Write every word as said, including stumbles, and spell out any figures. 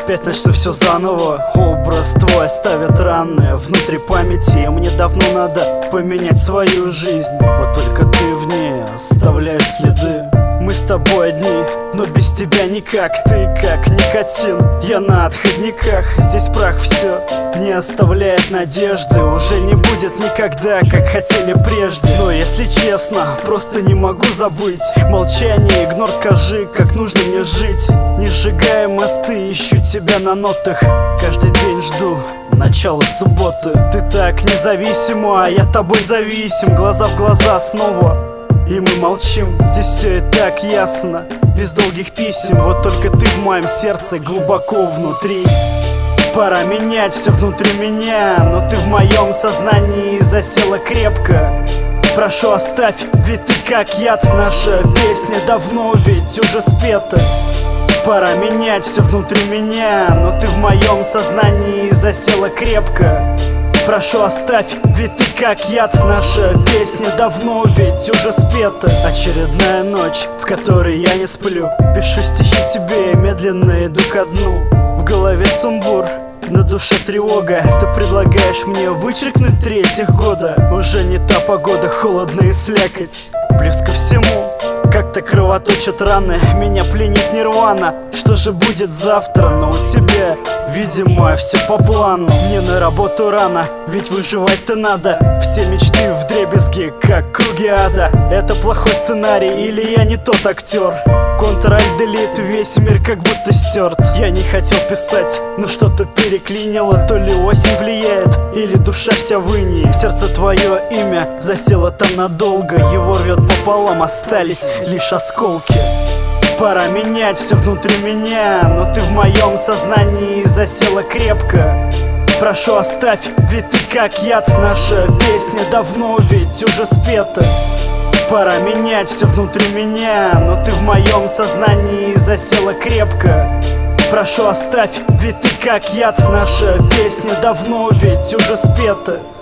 опять начну все заново. Образ твой оставит раны внутри памяти, и мне давно надо поменять свою жизнь. Вот только ты в ней оставляешь следы. Мы с тобой одни, но без тебя никак. Ты как никотин, я на отходниках. Здесь прах все не оставляет надежды. Уже не будет никогда, как хотели прежде. Но если честно, просто не могу забыть. Молчание, игнор, скажи, как нужно мне жить. Не сжигая мосты, ищу тебя на нотах. Каждый день жду начало субботы. Ты так независима, а я тобой зависим. Глаза в глаза снова, и мы молчим. Здесь все и так ясно, без долгих писем. Вот только ты в моем сердце, глубоко внутри. Пора менять все внутри меня, но ты в моем сознании засела крепко. Прошу, оставь, ведь ты как яд. Наша песня давно ведь уже спета. Пора менять все внутри меня, но ты в моем сознании засела крепко. Прошу, оставь, ведь ты как яд. Наша песня давно ведь уже спета. Очередная ночь, в которой я не сплю. Пишу стихи тебе, медленно иду ко дну. В голове сумбур, на душе тревога. Ты предлагаешь мне вычеркнуть три этих года. Уже не та погода, холодно и слякоть. Плюс ко всему, как-то кровоточат раны. Меня пленит нирвана. Что же будет завтра? Но у тебя, видимо, все по плану. Мне на работу рано, ведь выживать-то надо. Все мечты вдребезги, как круги ада. Это плохой сценарий или я не тот актер? Контр-Альт-Делит, весь мир как будто стерт. Я не хотел писать, но что-то переклинило. То ли осень влияет, или душа вся в инии. В сердце твое имя засело там надолго. Его рвет пополам, остались лишь осколки. Пора менять все внутри меня, но ты в моем сознании засела крепко. Прошу, оставь, ведь ты как яд. Наша песня давно ведь уже спета. Пора менять все внутри меня, но ты в моем сознании засела крепко. Прошу, оставь, ведь ты как яд. Наша песня давно ведь уже спета.